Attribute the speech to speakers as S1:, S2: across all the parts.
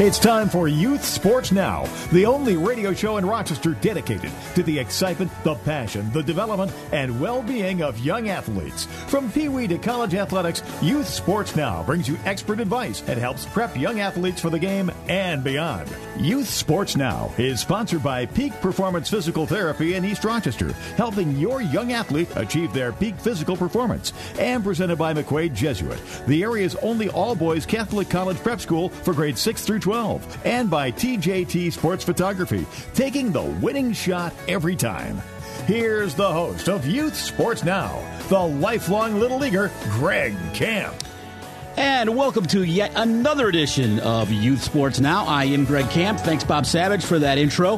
S1: It's time for Youth Sports Now, the only radio show in Rochester dedicated to the excitement, the passion, the development, and well-being of young athletes. From Pee Wee to college athletics, Youth Sports Now brings you expert advice and helps prep young athletes for the game and beyond. Youth Sports Now is sponsored by Peak Performance Physical Therapy in East Rochester, helping your young athlete achieve their peak physical performance, and presented by McQuaid Jesuit, the area's only all-boys Catholic college prep school for grades 6 through 12, and by TJT Sports Photography, taking the winning shot every time. Here's the host of Youth Sports Now, the lifelong Little Leaguer, Greg Camp.
S2: And welcome to yet another edition of Youth Sports Now. I am Greg Camp. Thanks, Bob Savage, for that intro.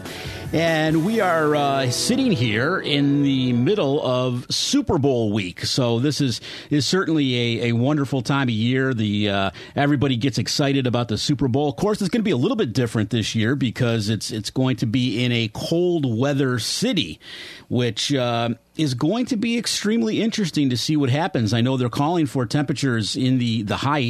S2: And we are sitting here in the middle of Super Bowl week. So this is certainly a wonderful time of year. Everybody gets excited about the Super Bowl. Of course, it's going to be a little bit different this year because it's going to be in a cold weather city, which is going to be extremely interesting to see what happens. I know they're calling for temperatures in the high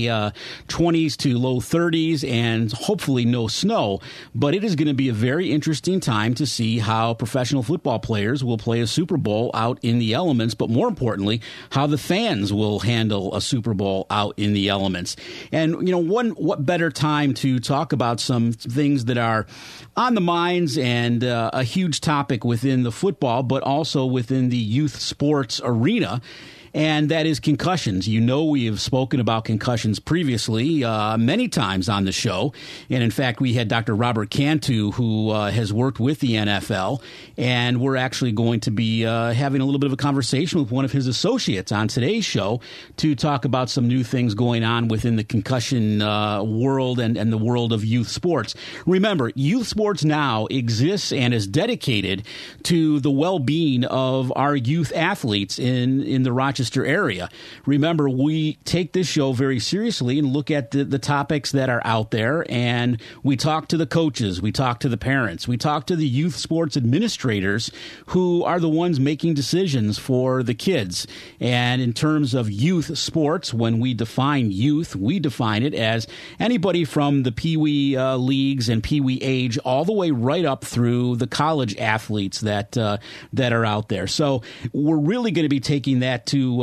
S2: 20s to low 30s and hopefully no snow. But it is going to be a very interesting time to see how professional football players will play a Super Bowl out in the elements, but more importantly, how the fans will handle a Super Bowl out in the elements. And, what better time to talk about some things that are on the minds and a huge topic within the football, but also within the youth sports arena. And that is concussions. We have spoken about concussions previously many times on the show. And in fact, we had Dr. Robert Cantu, who has worked with the NFL. And we're actually going to be having a little bit of a conversation with one of his associates on today's show to talk about some new things going on within the concussion world and the world of youth sports. Remember, Youth Sports Now exists and is dedicated to the well-being of our youth athletes in the Rochester area. Remember, we take this show very seriously and look at the topics that are out there, and we talk to the coaches, we talk to the parents, we talk to the youth sports administrators who are the ones making decisions for the kids. And in terms of youth sports, when we define youth, we define it as anybody from the Pee Wee leagues and Pee Wee age all the way right up through the college athletes that are out there. So we're really going to be taking that to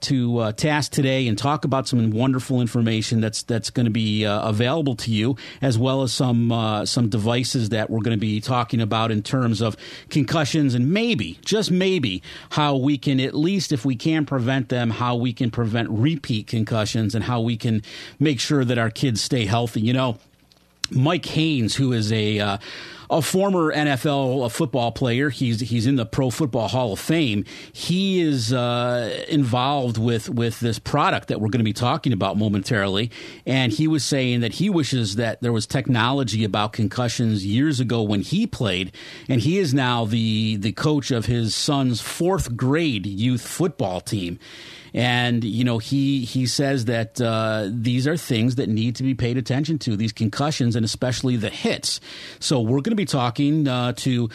S2: task today and talk about some wonderful information that's going to be available to you, as well as some devices that we're going to be talking about in terms of concussions and maybe, just maybe, how we can, at least if we can prevent them, how we can prevent repeat concussions and how we can make sure that our kids stay healthy. Mike Haynes, who is a former NFL football player, he's in the Pro Football Hall of Fame. He is involved with this product that we're going to be talking about momentarily, and he was saying that he wishes that there was technology about concussions years ago when he played, and he is now the coach of his son's 4th grade youth football team. And, he says that these are things that need to be paid attention to, these concussions and especially the hits. So we're going to be talking to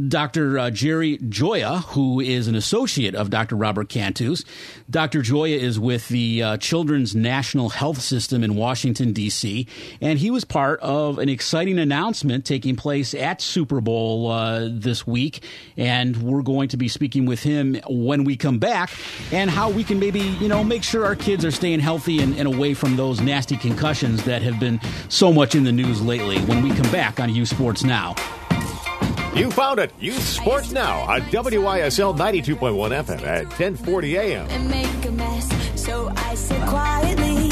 S2: Dr. Jerry Gioia, who is an associate of Dr. Robert Cantu's. Dr. Gioia is with the Children's National Health System in Washington, D.C., and he was part of an exciting announcement taking place at Super Bowl this week. And we're going to be speaking with him when we come back and how we can maybe make sure our kids are staying healthy and away from those nasty concussions that have been so much in the news lately when we come back on Youth Sports Now.
S1: You found it. Youth Sports Now on WYSL 92.1 FM at 1040 a.m.
S3: And make a mess, so I said quietly,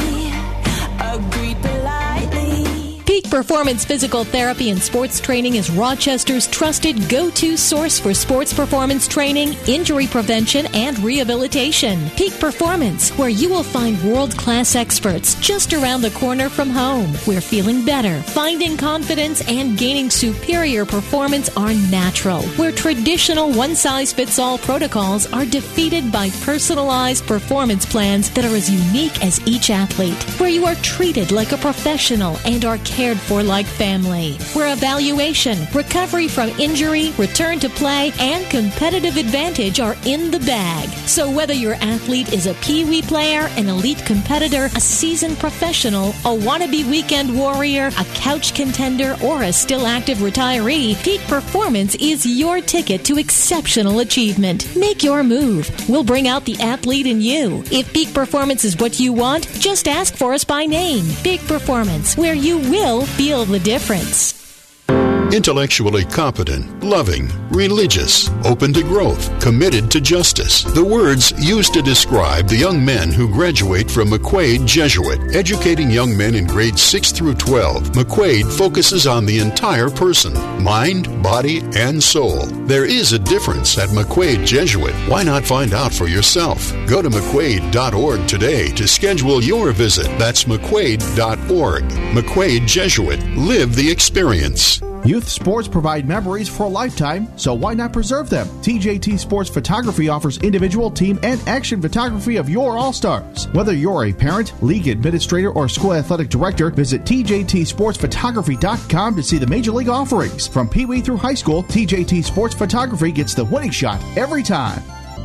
S3: agreed politely.
S4: Peak Performance Physical Therapy and Sports Training is Rochester's trusted go-to source for sports performance training, injury prevention, and rehabilitation. Peak Performance, where you will find world-class experts just around the corner from home, where feeling better, finding confidence, and gaining superior performance are natural, where traditional one-size-fits-all protocols are defeated by personalized performance plans that are as unique as each athlete, where you are treated like a professional and are cared cared-for-like family, where evaluation, recovery from injury, return to play, and competitive advantage are in the bag. So whether your athlete is a Pee-wee player, an elite competitor, a seasoned professional, a wannabe weekend warrior, a couch contender, or a still active retiree, Peak Performance is your ticket to exceptional achievement. Make your move. We'll bring out the athlete in you. If Peak Performance is what you want, just ask for us by name. Peak Performance, where you will feel the difference.
S5: Intellectually competent, loving, religious, open to growth, committed to justice. The words used to describe the young men who graduate from McQuaid Jesuit. Educating young men in grades 6 through 12, McQuaid focuses on the entire person, mind, body, and soul. There is a difference at McQuaid Jesuit. Why not find out for yourself? Go to McQuaid.org today to schedule your visit. That's McQuaid.org. McQuaid Jesuit. Live the experience.
S6: Youth sports provide memories for a lifetime, so why not preserve them? TJT Sports Photography offers individual, team, and action photography of your All-Stars. Whether you're a parent, league administrator, or school athletic director, visit TJTSportsPhotography.com to see the major league offerings. From Pee Wee through high school, TJT Sports Photography gets the winning shot every time.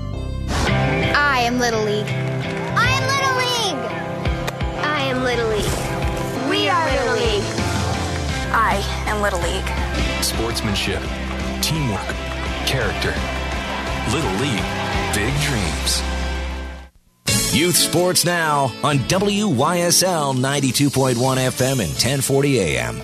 S7: I am Little League. I am Little League. I am Little League. We are Little League. I am Little League.
S8: Sportsmanship, teamwork, character. Little League, big dreams. Youth Sports Now on WYSL 92.1 FM and 1040 AM.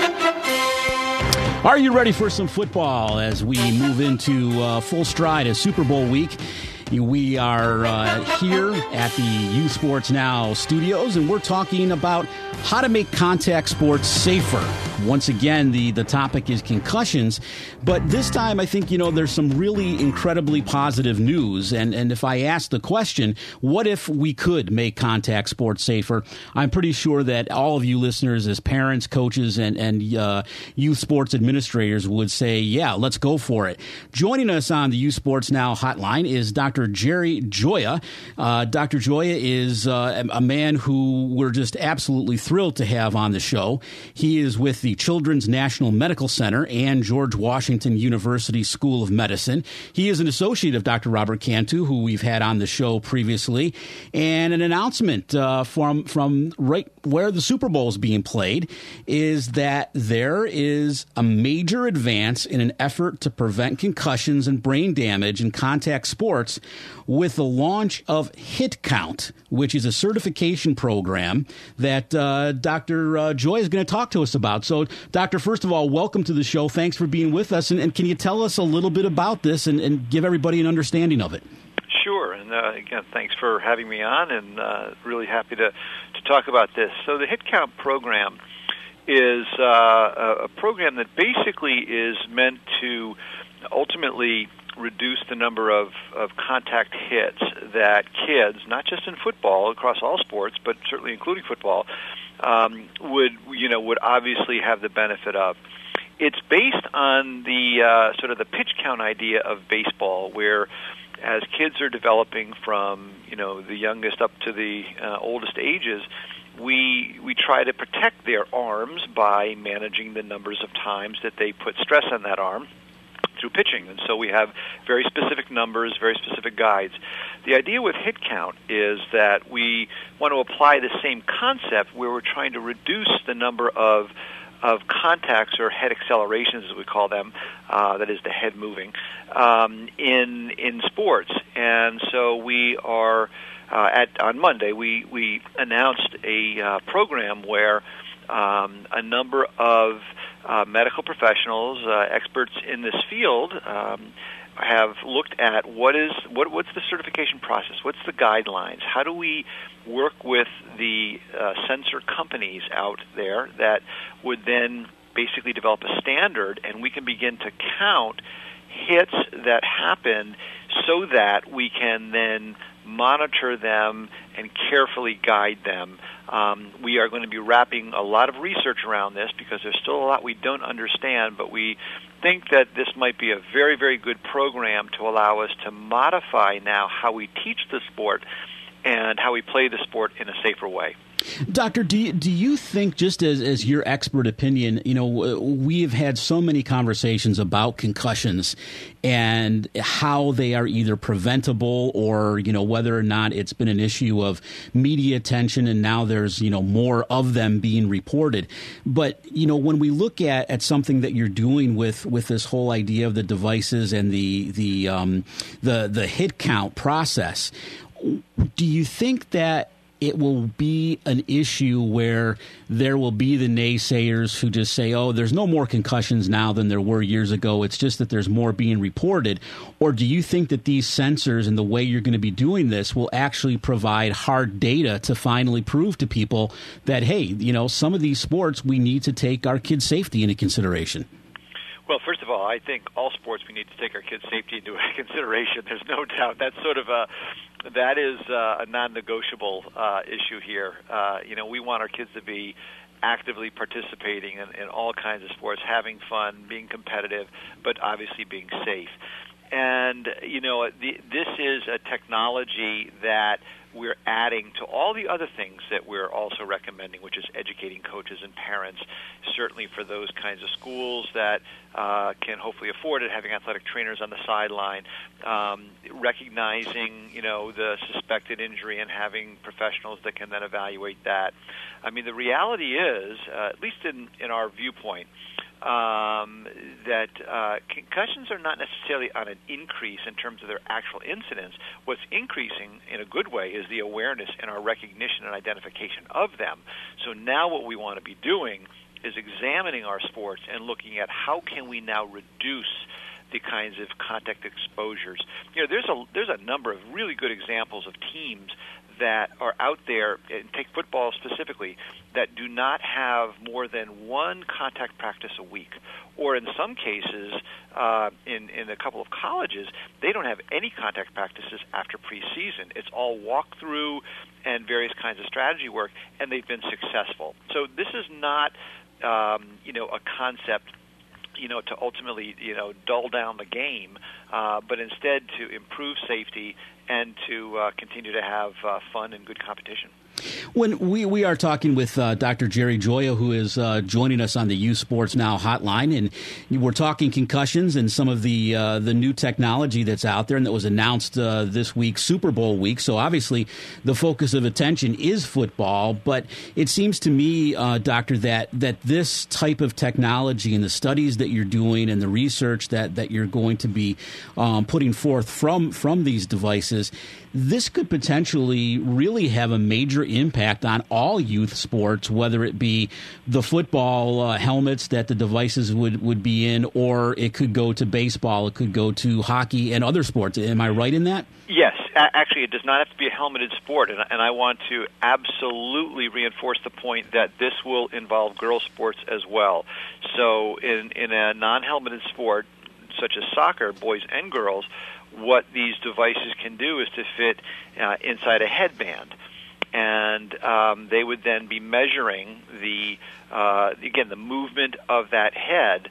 S2: Are you ready for some football as we move into full stride as Super Bowl week? We are here at the Youth Sports Now studios, and we're talking about how to make contact sports safer. Once again, the topic is concussions, but this time I think, there's some really incredibly positive news. And if I ask the question, what if we could make contact sports safer? I'm pretty sure that all of you listeners as parents, coaches, and youth sports administrators would say, yeah, let's go for it. Joining us on the Youth Sports Now hotline is Dr. Jerry Gioia. Dr. Gioia is a man who we're just absolutely thrilled to have on the show. He is with the Children's National Medical Center and George Washington University School of Medicine. He is an associate of Dr. Robert Cantu, who we've had on the show previously. And an announcement from right where the Super Bowl is being played is that there is a major advance in an effort to prevent concussions and brain damage in contact sports with the launch of Hit Count, which is a certification program that Dr. Gioia is going to talk to us about. So, Doctor, first of all, welcome to the show. Thanks for being with us. And can you tell us a little bit about this and give everybody an understanding of it?
S9: Sure. And again, thanks for having me on, and really happy to talk about this. So the Hit Count program is a program that basically is meant to ultimately reduce the number of contact hits that kids, not just in football, across all sports, but certainly including football, would obviously have the benefit of. It's based on the sort of the pitch count idea of baseball, where as kids are developing from the youngest up to the oldest ages, we try to protect their arms by managing the numbers of times that they put stress on that arm through pitching. And so we have very specific numbers, very specific guides. The idea with Hit Count is that we want to apply the same concept where we're trying to reduce the number of contacts, or head accelerations as we call them, that is the head moving, in sports. And so we are on Monday we announced a program where a number of medical professionals, experts in this field, have looked at what's the certification process, what's the guidelines, how do we work with the sensor companies out there that would then basically develop a standard, and we can begin to count hits that happen so that we can then monitor them and carefully guide them. We are going to be wrapping a lot of research around this because there's still a lot we don't understand, but we think that this might be a very, very good program to allow us to modify now how we teach the sport and how we play the sport in a safer way.
S2: Doctor, do you think, just as your expert opinion, we have had so many conversations about concussions and how they are either preventable or, whether or not it's been an issue of media attention and now there's, more of them being reported. But, when we look at something that you're doing with this whole idea of the devices and the hit count process, do you think that it will be an issue where there will be the naysayers who just say, oh, there's no more concussions now than there were years ago. It's just that there's more being reported. Or do you think that these sensors and the way you're going to be doing this will actually provide hard data to finally prove to people that, hey, some of these sports, we need to take our kids' safety into consideration?
S9: Well, first of all, I think all sports we need to take our kids' safety into consideration. There's no doubt. That's that is a non-negotiable issue here. We want our kids to be actively participating in all kinds of sports, having fun, being competitive, but obviously being safe. And, this is a technology that we're adding to all the other things that we're also recommending, which is educating coaches and parents, certainly for those kinds of schools that can hopefully afford it, having athletic trainers on the sideline, recognizing, the suspected injury and having professionals that can then evaluate that. I mean, the reality is, at least in our viewpoint, that concussions are not necessarily on an increase in terms of their actual incidence. What's increasing in a good way is the awareness and our recognition and identification of them. So now what we want to be doing is examining our sports and looking at how can we now reduce the kinds of contact exposures. There's a number of really good examples of teams that are out there, and take football specifically, that do not have more than one contact practice a week. Or in some cases, in a couple of colleges, they don't have any contact practices after preseason. It's all walkthrough and various kinds of strategy work, and they've been successful. So this is not, a concept to ultimately, dull down the game, but instead to improve safety and to continue to have fun and good competition.
S2: When we are talking with Dr. Jerry Gioia, who is joining us on the Youth Sports Now hotline, and we're talking concussions and some of the new technology that's out there and that was announced this week, Super Bowl week. So obviously the focus of attention is football, but it seems to me, Doctor, that this type of technology and the studies that you're doing and the research that you're going to be putting forth from these devices, this could potentially really have a major impact on all youth sports, whether it be the football helmets that the devices would be in, or it could go to baseball, it could go to hockey and other sports. Am I right in that?
S9: Yes. Actually, it does not have to be a helmeted sport, and I want to absolutely reinforce the point that this will involve girls' sports as well. So in a non-helmeted sport, such as soccer, boys and girls, what these devices can do is to fit inside a headband. And they would then be measuring the movement of that head,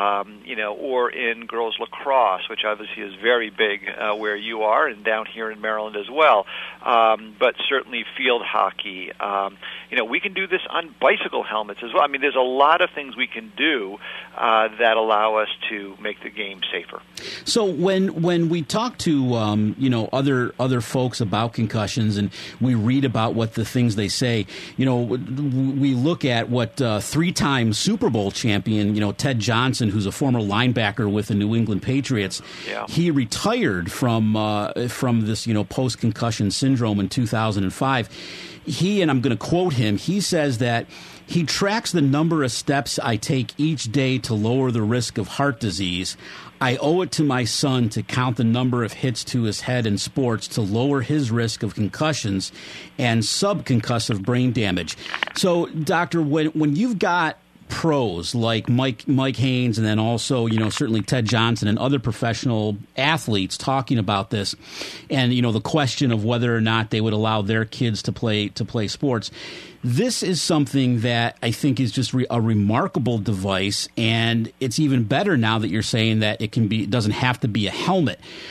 S9: or in girls lacrosse, which obviously is very big where you are and down here in Maryland as well, but certainly field hockey. We can do this on bicycle helmets as well. I mean, there's a lot of things we can do that allow us to make the game safer.
S2: So when we talk to other folks about concussions and we read about what the things they say, we look at what three-time Super Bowl champion, Ted Johnson, who's a former linebacker with the New England Patriots. Yeah. He retired from this post-concussion syndrome in 2005. And I'm going to quote him, he says that he tracks the number of steps I take each day to lower the risk of heart disease. I owe it to my son to count the number of hits to his head in sports to lower his risk of concussions and subconcussive brain damage. So, Doctor, when you've got pros like Mike Haynes and then also, certainly Ted Johnson and other professional athletes talking about this and, the question of whether or not they would allow their kids to play sports. This is something that I think is just a remarkable device, and it's even better now that you're saying that it doesn't have to be a helmet.
S9: Right.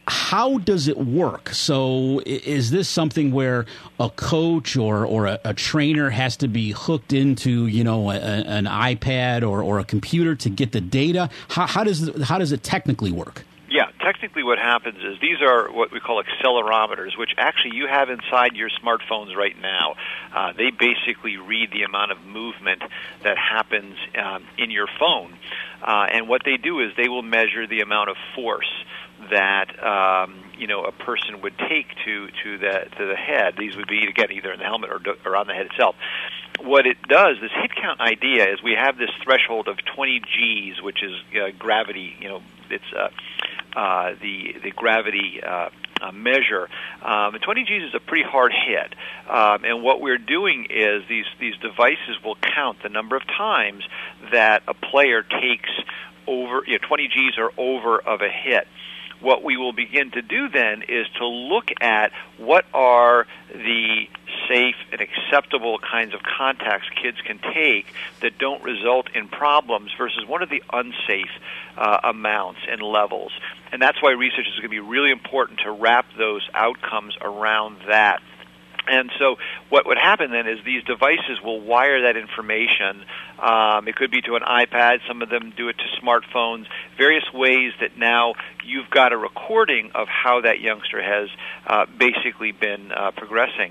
S2: how does it work? So is this something where a coach or a trainer has to be hooked into, an iPad or a computer to get the data? How does it technically work?
S9: Yeah, technically what happens is these are what we call accelerometers, which actually you have inside your smartphones right now. They basically read the amount of movement that happens in your phone. And what they do is they will measure the amount of force that a person would take to the head. These would be, again, either in the helmet or on the head itself. What it does, this hit count idea, is we have this threshold of 20 Gs, which is gravity. It's the gravity measure. 20 Gs is a pretty hard hit, and what we're doing is these devices will count the number of times that a player takes over 20 Gs or over of a hit. What we will begin to do then is to look at what are the safe and acceptable kinds of contacts kids can take that don't result in problems versus what are the unsafe amounts and levels. And that's why research is going to be really important to wrap those outcomes around that. And so what would happen then is these devices will wire that information. It could be to an iPad. Some of them do it to smartphones, various ways that now you've got a recording of how that youngster has basically been progressing.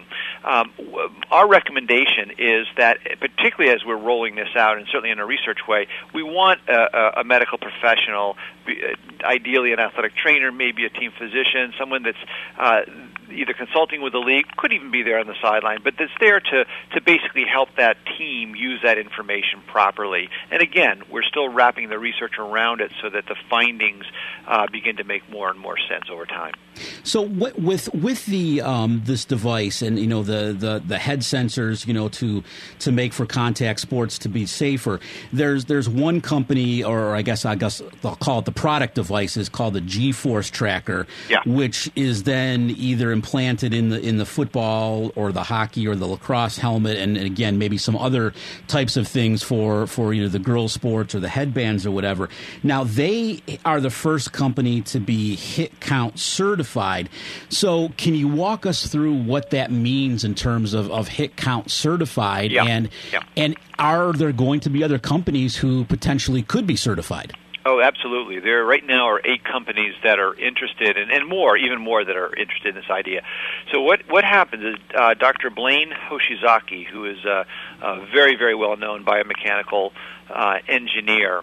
S9: Our recommendation is that, particularly as we're rolling this out, and certainly in a research way, we want a medical professional, ideally an athletic trainer, maybe a team physician, someone that's either consulting with the league, could even be there on the sideline, but that's there to basically help that team use that information properly. And again, we're still wrapping the research around it so that the findings begin to make more and more sense over time.
S2: So with the this device and the head sensors to make for contact sports to be safer, there's one company, or I guess they'll call it the product devices, called the G-Force Tracker, which is then either implanted in the football or the hockey or the lacrosse helmet, and again maybe some other types of things for either the girls' sports or the headbands or whatever. Now they are the first company to be hit count certified. So can you walk us through what that means in terms of hit count certified, and are there going to be other companies who potentially could be certified?
S9: Oh, absolutely. There right now are 8 companies that are interested, and even more that are interested in this idea. So what happens is Dr. Blaine Hoshizaki, who is a very, very well-known biomechanical engineer,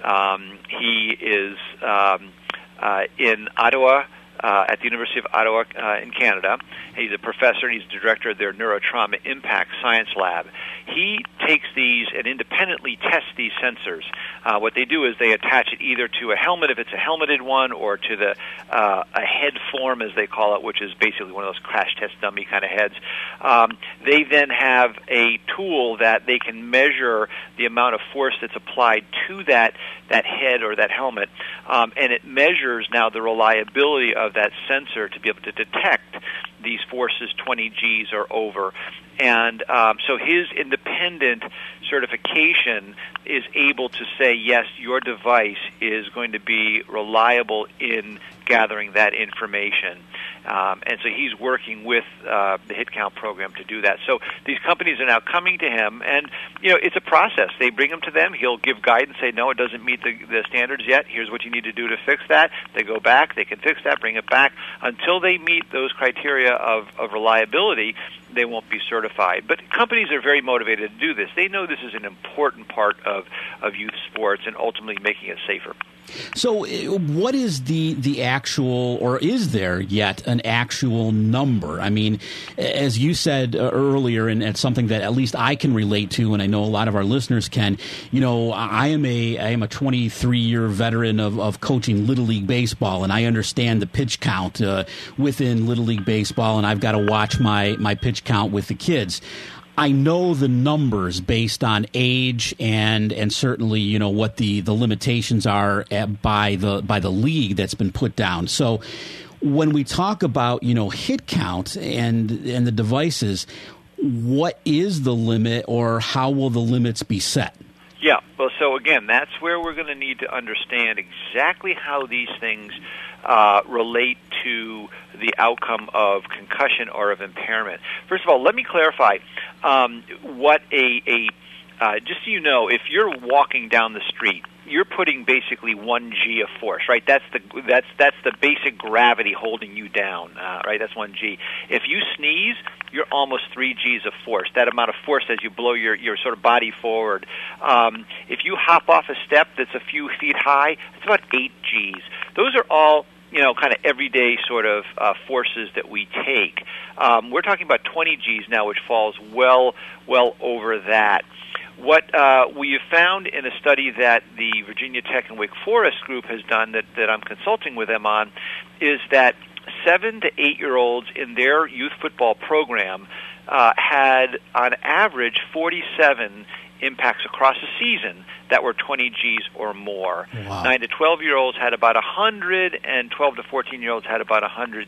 S9: he is in Ottawa, at the University of Ottawa in Canada. He's a professor, and he's the director of their Neurotrauma Impact Science Lab. He takes these and independently tests these sensors. What they do is they attach it either to a helmet, if it's a helmeted one, or to a head form, as they call it, which is basically one of those crash test dummy kind of heads. They then have a tool that they can measure the amount of force that's applied to that head or that helmet, and it measures now the reliability of that sensor to be able to detect these forces 20 Gs or over. And so his independent certification is able to say, yes, your device is going to be reliable in gathering that information. And so he's working with the Hit Count program to do that. So these companies are now coming to him, and it's a process. They bring them to them. He'll give guidance, say, no, it doesn't meet the standards yet. Here's what you need to do to fix that. They go back. They can fix that, bring it back. Until they meet those criteria of reliability, they won't be certified. But companies are very motivated to do this. They know this is an important part of youth sports and ultimately making it safer.
S2: So what is the actual, or is there yet an actual number? I mean, as you said earlier, and it's something that at least I can relate to, and I know a lot of our listeners can, I am a 23-year veteran of coaching Little League Baseball, and I understand the pitch count within Little League Baseball, and I've got to watch my pitch count with the kids. I know the numbers based on age and certainly what the limitations are by the league that's been put down. So when we talk about hit count and the devices, what is the limit, or how will the limits be set?
S9: Yeah, well, so again, that's where we're going to need to understand exactly how these things relate to the outcome of concussion or of impairment. First of all, let me clarify what just so you know, if you're walking down the street, you're putting basically 1 G of force, right? That's the basic gravity holding you down, right? That's 1 G. If you sneeze, you're almost 3 Gs of force. That amount of force as you blow your sort of body forward. If you hop off a step that's a few feet high, it's about 8 Gs. Those are all kind of everyday sort of forces that we take. We're talking about 20 Gs now, which falls well over that. What we have found in a study that the Virginia Tech and Wake Forest group has done that I'm consulting with them on is that 7 to 8-year-olds in their youth football program had, on average, 47 impacts across the season that were 20 Gs or more.
S2: Wow.
S9: 9 to 12-year-olds had about 100, and 12 to 14-year-olds had about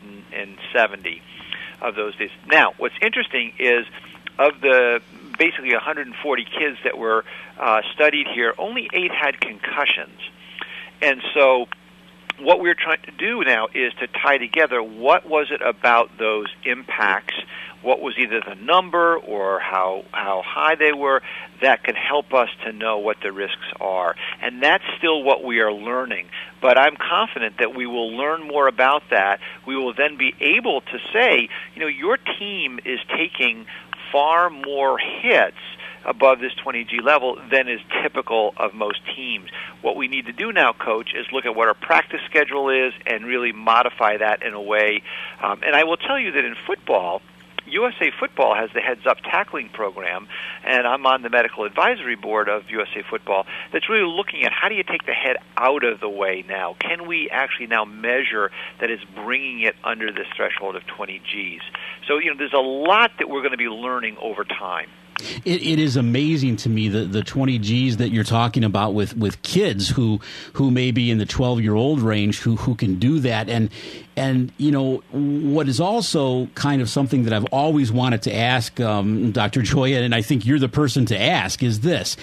S9: 170 of those days. Now, what's interesting is of the basically 140 kids that were studied here, only 8 had concussions. And so what we're trying to do now is to tie together what was it about those impacts, what was either the number or how high they were, that can help us to know what the risks are. And that's still what we are learning. But I'm confident that we will learn more about that. We will then be able to say, your team is taking far more hits above this 20G level than is typical of most teams. What we need to do now, Coach, is look at what our practice schedule is and really modify that in a way. And I will tell you that in football, USA Football has the Heads Up Tackling Program, and I'm on the medical advisory board of USA Football that's really looking at how do you take the head out of the way now? Can we actually now measure that it's bringing it under this threshold of 20 Gs? So, there's a lot that we're going to be learning over time.
S2: It is amazing to me the 20 Gs that you're talking about with kids who may be in the 12-year-old range who can do that. And what is also kind of something that I've always wanted to ask Dr. Gioia, and I think you're the person to ask, is this.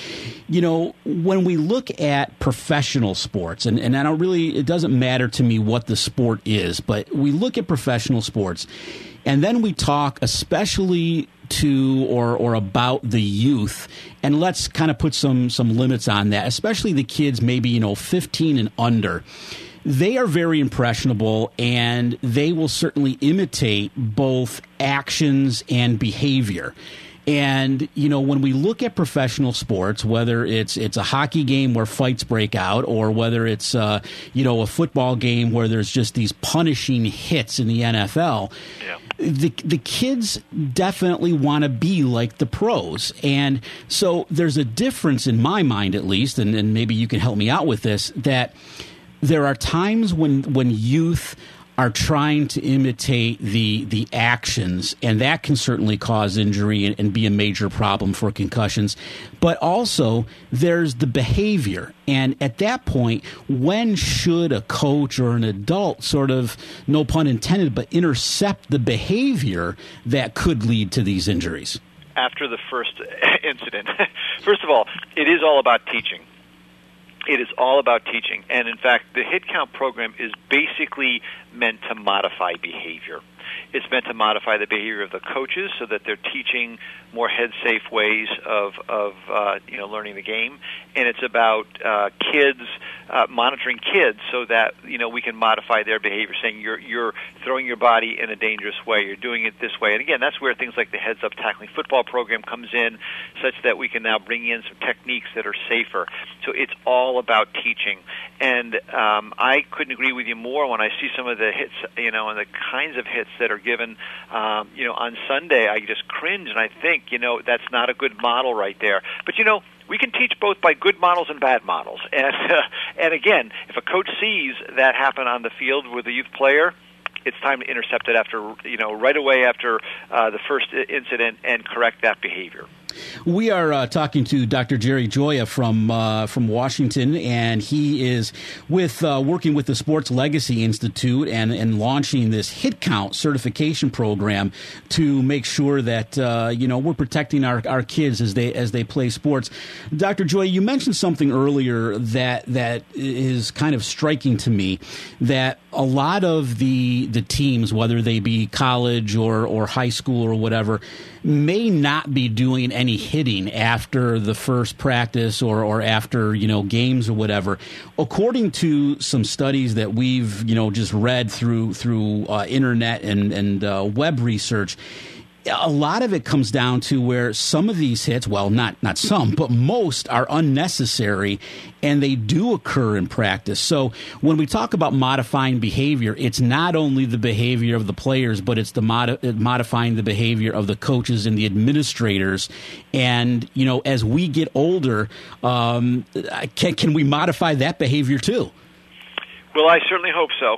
S2: When we look at professional sports, and I don't really, it doesn't matter to me what the sport is, but we look at professional sports, and then we talk especially to or about the youth, and let's kind of put some limits on that, especially the kids maybe 15 and under. They are very impressionable, and they will certainly imitate both actions and behavior. And, when we look at professional sports, whether it's a hockey game where fights break out or whether it's, a football game where there's just these punishing hits in the NFL, the kids definitely want to be like the pros. And so there's a difference in my mind, at least, and maybe you can help me out with this, that there are times when youth are trying to imitate the actions, and that can certainly cause injury and be a major problem for concussions. But also, there's the behavior. And at that point, when should a coach or an adult sort of, no pun intended, but intercept the behavior that could lead to these injuries?
S9: After the first incident, first of all, it is all about teaching. It is all about teaching. And in fact, the Hit Count program is basically meant to modify behavior. It's meant to modify the behavior of the coaches so that they're teaching more head-safe ways of learning the game. And it's about kids, monitoring kids so that, we can modify their behavior, saying you're throwing your body in a dangerous way, you're doing it this way. And again, that's where things like the Heads Up Tackling Football program comes in, such that we can now bring in some techniques that are safer. So it's all about teaching. And I couldn't agree with you more when I see some of the hits, and the kinds of hits that are given, on Sunday. I just cringe and I think, that's not a good model right there. But, we can teach both by good models and bad models. And again, if a coach sees that happen on the field with a youth player, it's time to intercept it right away after the first incident and correct that behavior.
S2: We are talking to Dr. Jerry Gioia from Washington, and he is working with the Sports Legacy Institute and launching this hit count certification program to make sure that we're protecting our kids as they play sports. Dr. Gioia, you mentioned something earlier that is kind of striking to me, that a lot of the teams, whether they be college or high school or whatever, may not be doing any hitting after the first practice or after games or whatever. According to some studies that we've just read through internet and web research, a lot of it comes down to where some of these hits, well, not some, but most are unnecessary, and they do occur in practice. So when we talk about modifying behavior, it's not only the behavior of the players, but it's the modifying the behavior of the coaches and the administrators. And, as we get older, can we modify that behavior too?
S9: Well, I certainly hope so.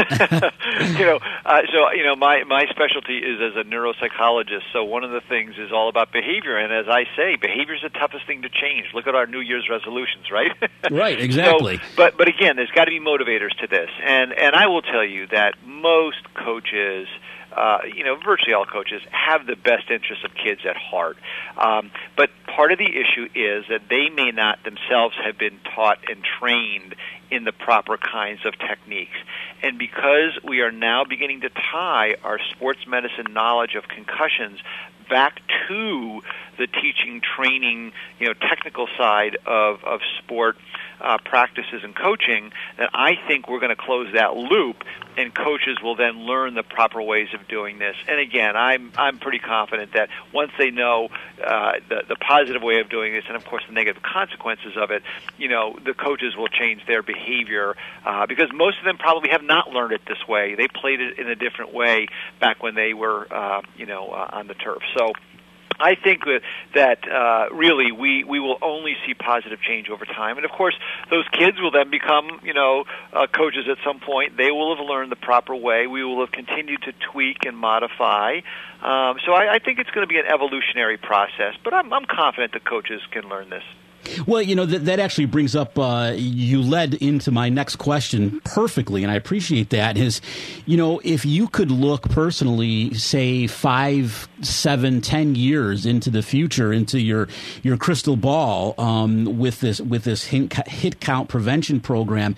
S9: My specialty is as a neuropsychologist. So one of the things is all about behavior, and as I say, behavior is the toughest thing to change. Look at our New Year's resolutions, right?
S2: Right, exactly.
S9: So, but again, there's got to be motivators to this, and I will tell you that most coaches, virtually all coaches, have the best interests of kids at heart. But part of the issue is that they may not themselves have been taught and trained in the proper kinds of techniques. And because we are now beginning to tie our sports medicine knowledge of concussions back to the teaching, training, technical side of sport practices and coaching, that I think we're going to close that loop, and coaches will then learn the proper ways of doing this. And again, I'm pretty confident that once they know the positive way of doing this, and of course the negative consequences of it, the coaches will change their behavior because most of them probably have not learned it this way. They played it in a different way back when they were, on the turf. So I think that really we will only see positive change over time. And, of course, those kids will then become, coaches at some point. They will have learned the proper way. We will have continued to tweak and modify. So I think it's going to be an evolutionary process. But I'm confident that coaches can learn this.
S2: Well, that actually brings up, you led into my next question perfectly, and I appreciate that, is, if you could look personally, say 5, 7, 10 years into the future, into your crystal ball, with this hit count prevention program,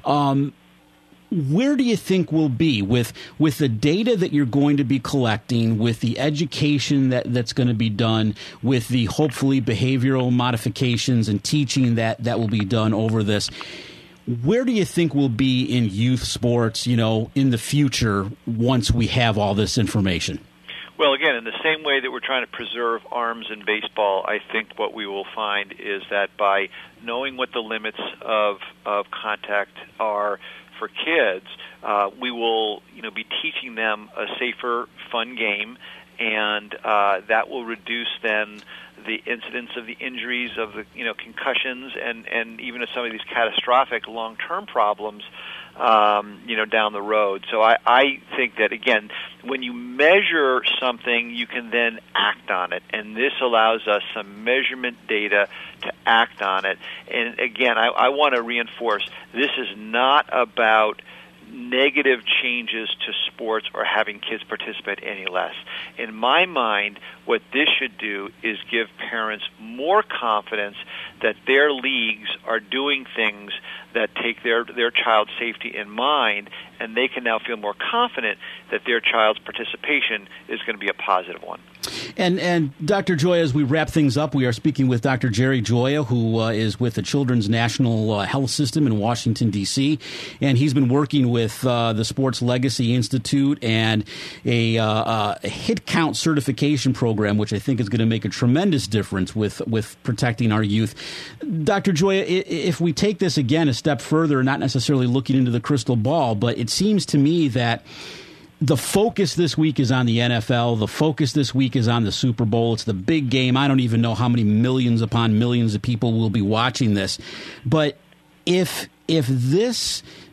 S2: where do you think we'll be with the data that you're going to be collecting, with the education that's going to be done, with the hopefully behavioral modifications and teaching that will be done over this? Where do you think we'll be in youth sports, in the future once we have all this information?
S9: Well, again, in the same way that we're trying to preserve arms in baseball, I think what we will find is that by knowing what the limits of contact are for kids, we will be teaching them a safer, fun game, and that will reduce then the incidence of the injuries, of the concussions, and even of some of these catastrophic long-term problems down the road. So I think that, again, when you measure something, you can then act on it, and this allows us some measurement data to act on it. And again, I want to reinforce, this is not about negative changes to sports or having kids participate any less. In my mind, what this should do is give parents more confidence that their leagues are doing things that take their child's safety in mind, and they can now feel more confident that their child's participation is going to be a positive one.
S2: And Dr. Gioia, as we wrap things up, we are speaking with Dr. Jerry Gioia, who is with the Children's National Health System in Washington, D.C., and he's been working with the Sports Legacy Institute and a hit count certification program, which I think is going to make a tremendous difference with protecting our youth. Dr. Gioia, if we take this again a step further, not necessarily looking into the crystal ball, but it seems to me that the focus this week is on the NFL. The focus this week is on the Super Bowl. It's the big game. I don't even know how many millions upon millions of people will be watching this. But if this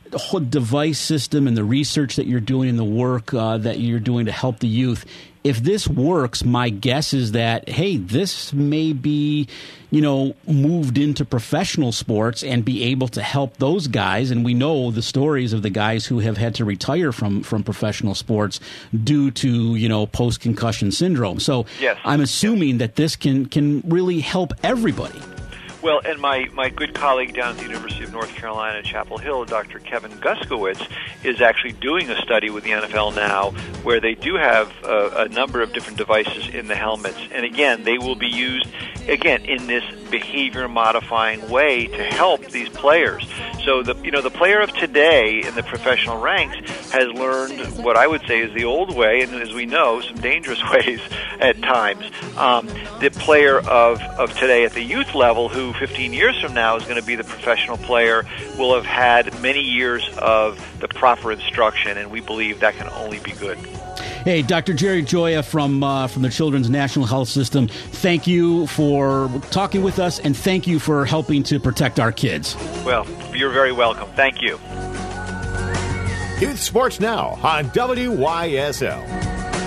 S2: whole device system and the research that you're doing and the work that you're doing to help the youth, if this works, my guess is that, hey, this may be, moved into professional sports and be able to help those guys. And we know the stories of the guys who have had to retire from professional sports due to, post-concussion syndrome. So
S9: yes.
S2: I'm assuming that this can really help everybody.
S9: Well, and my good colleague down at the University of North Carolina, Chapel Hill, Dr. Kevin Guskowitz, is actually doing a study with the NFL now where they do have a number of different devices in the helmets. And again, they will be used, in this behavior-modifying way to help these players. So the player of today in the professional ranks has learned what I would say is the old way, and as we know, some dangerous ways at times. The player of today at the youth level, who 15 years from now is going to be the professional player, will have had many years of the proper instruction, and we believe that can only be good.
S2: Hey, Dr. Jerry Gioia from the Children's National Health System, thank you for talking with us, and thank you for helping to protect our kids.
S9: Well, you're very welcome. Thank you.
S1: Youth Sports Now on WYSL.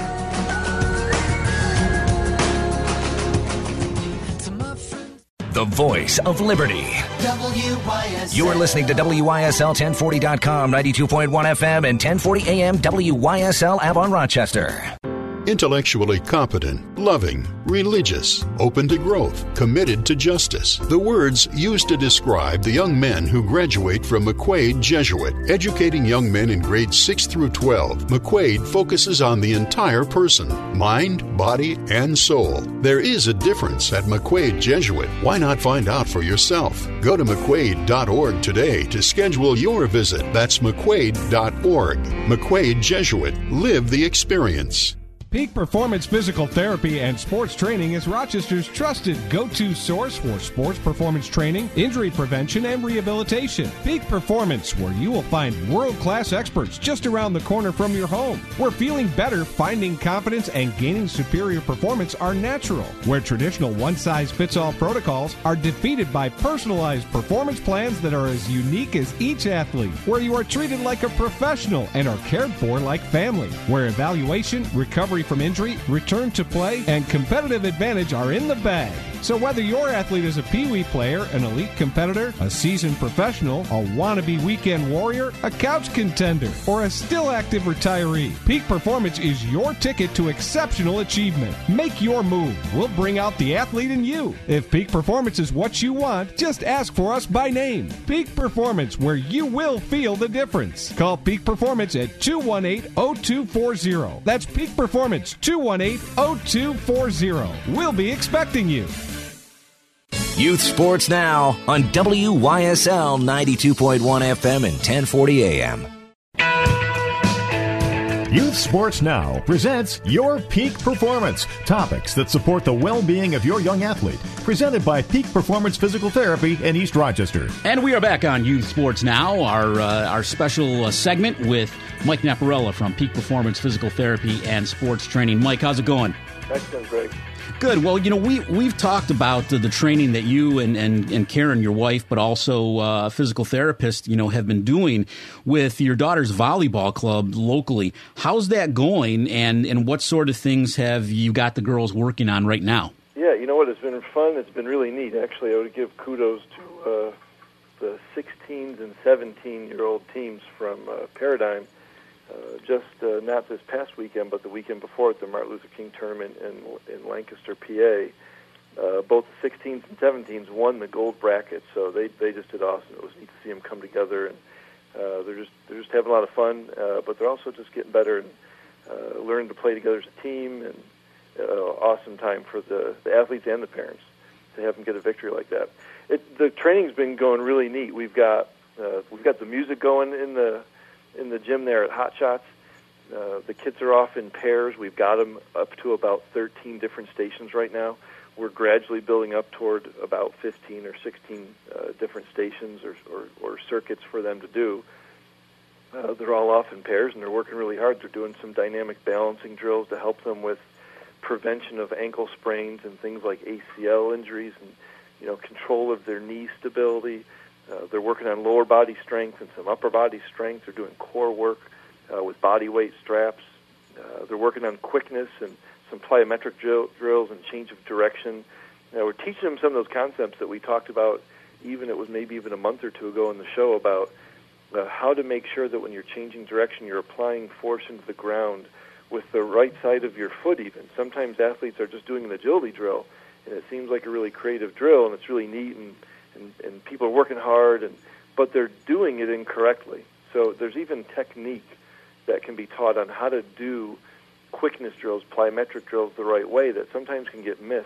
S8: The voice of liberty. WYSL. You're listening to WYSL1040.com, 92.1 FM, and 1040 AM WYSL Avon Rochester.
S5: Intellectually competent, loving, religious, open to growth, committed to justice. The words used to describe the young men who graduate from McQuaid Jesuit. Educating young men in grades 6 through 12, McQuaid focuses on the entire person, mind, body, and soul. There is a difference at McQuaid Jesuit. Why not find out for yourself? Go to McQuaid.org today to schedule your visit. That's McQuaid.org. McQuaid Jesuit. Live the experience.
S10: Peak Performance Physical Therapy and Sports Training is Rochester's trusted go-to source for sports performance training, injury prevention, and rehabilitation. Peak Performance, where you will find world-class experts just around the corner from your home. Where feeling better, finding confidence, and gaining superior performance are natural. Where traditional one-size-fits-all protocols are defeated by personalized performance plans that are as unique as each athlete. Where you are treated like a professional and are cared for like family. Where evaluation, recovery from injury, return to play, and competitive advantage are in the bag. So whether your athlete is a Pee-wee player, an elite competitor, a seasoned professional, a wannabe weekend warrior, a couch contender, or a still active retiree, Peak Performance is your ticket to exceptional achievement. Make your move. We'll bring out the athlete in you. If Peak Performance is what you want, just ask for us by name. Peak Performance, where you will feel the difference. Call Peak Performance at 218-0240. That's Peak Performance, 218-0240. We'll be expecting you.
S8: Youth Sports Now on WYSL 92.1 FM and 1040 AM.
S1: Youth Sports Now presents Your Peak Performance, topics that support the well-being of your young athlete. Presented by Peak Performance Physical Therapy in East Rochester.
S2: And we are back on Youth Sports Now, our special segment with Mike Naparella from Peak Performance Physical Therapy and Sports Training. Mike, how's it going?
S11: Excellent, Greg.
S2: Good. Well, we've talked about the training that you and Karen, your wife, but also a physical therapist, have been doing with your daughter's volleyball club locally. How's that going, and what sort of things have you got the girls working on right now?
S11: Yeah, you know what? It's been fun. It's been really neat. Actually, I would give kudos to the 16 and 17-year-old teams from Paradigm. Just not this past weekend, but the weekend before at the Martin Luther King tournament in Lancaster, PA. Both the 16s and 17s won the gold bracket, so they just did awesome. It was neat to see them come together, and they're just having a lot of fun, but they're also just getting better and learning to play together as a team, and awesome time for the athletes and the parents to have them get a victory like that. The training's been going really neat. We've got the music going in the gym there at Hot Shots. The kids are off in pairs. We've got them up to about 13 different stations right now. We're gradually building up toward about 15 or 16 different stations or circuits for them to do. They're all off in pairs, and they're working really hard. They're doing some dynamic balancing drills to help them with prevention of ankle sprains and things like ACL injuries and, control of their knee stability. They're working on lower body strength and some upper body strength. They're doing core work with body weight straps. They're working on quickness and some plyometric drills and change of direction. We're teaching them some of those concepts that we talked about, it was maybe even a month or two ago in the show, about how to make sure that when you're changing direction, you're applying force into the ground with the right side of your foot even. Sometimes athletes are just doing an agility drill, and it seems like a really creative drill, and it's really neat, and people are working hard, but they're doing it incorrectly. So there's even technique that can be taught on how to do quickness drills, plyometric drills the right way that sometimes can get missed.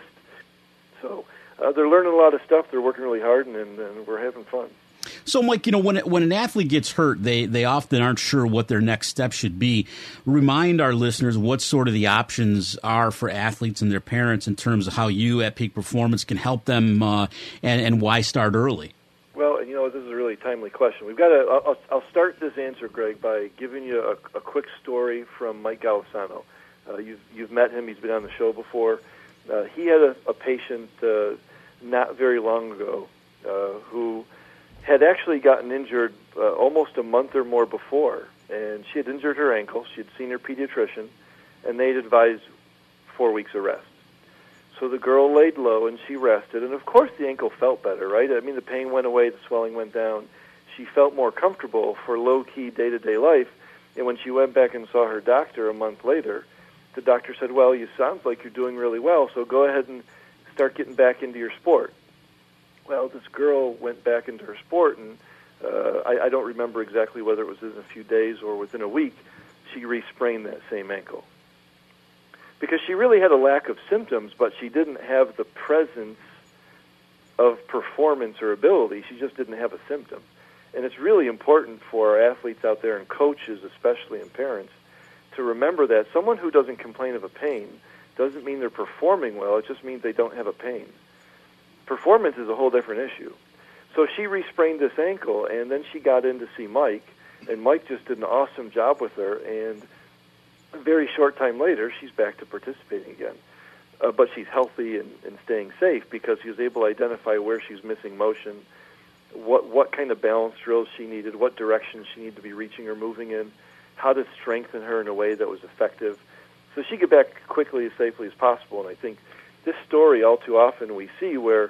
S11: So they're learning a lot of stuff. They're working really hard, and we're having fun.
S2: So, Mike, when an athlete gets hurt, they often aren't sure what their next step should be. Remind our listeners what sort of the options are for athletes and their parents in terms of how you at Peak Performance can help them and why start early.
S11: Well, this is a really timely question. I'll start this answer, Greg, by giving you a quick story from Mike Golisano. You've met him. He's been on the show before. He had a patient not very long ago who had actually gotten injured almost a month or more before. And she had injured her ankle. She had seen her pediatrician, and they'd advised 4 weeks of rest. So the girl laid low, and she rested. And, of course, the ankle felt better, right? I mean, the pain went away, the swelling went down. She felt more comfortable for low-key day-to-day life. And when she went back and saw her doctor a month later, the doctor said, well, you sound like you're doing really well, so go ahead and start getting back into your sport. Well, this girl went back into her sport, and I don't remember exactly whether it was in a few days or within a week, she re-sprained that same ankle. Because she really had a lack of symptoms, but she didn't have the presence of performance or ability. She just didn't have a symptom. And it's really important for our athletes out there and coaches, especially, and parents, to remember that someone who doesn't complain of a pain doesn't mean they're performing well. It just means they don't have a pain. Performance is a whole different issue. So she re-sprained this ankle, and then she got in to see Mike, and Mike just did an awesome job with her, and a very short time later, she's back to participating again. But she's healthy and staying safe because he was able to identify where she's missing motion, what kind of balance drills she needed, what direction she needed to be reaching or moving in, how to strengthen her in a way that was effective, so she could get back quickly as safely as possible. And I think this story, all too often, we see where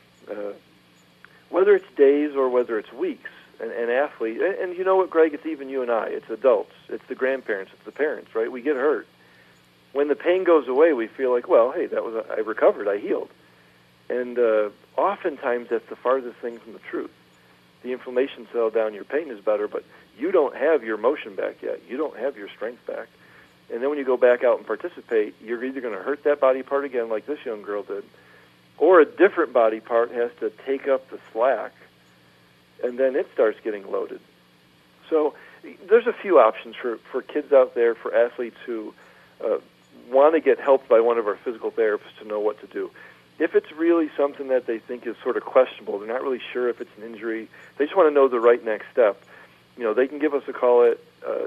S11: whether it's days or whether it's weeks, an athlete, and you know what, Greg, it's even you and I, it's adults, it's the grandparents, it's the parents, right? We get hurt. When the pain goes away, we feel like, well, hey, I recovered, I healed. And oftentimes that's the farthest thing from the truth. The inflammation settled down, your pain is better, but you don't have your motion back yet. You don't have your strength back. And then when you go back out and participate, you're either going to hurt that body part again like this young girl did, or a different body part has to take up the slack, and then it starts getting loaded. So there's a few options for kids out there, for athletes who want to get helped by one of our physical therapists to know what to do. If it's really something that they think is sort of questionable, they're not really sure if it's an injury, they just want to know the right next step, they can give us a call at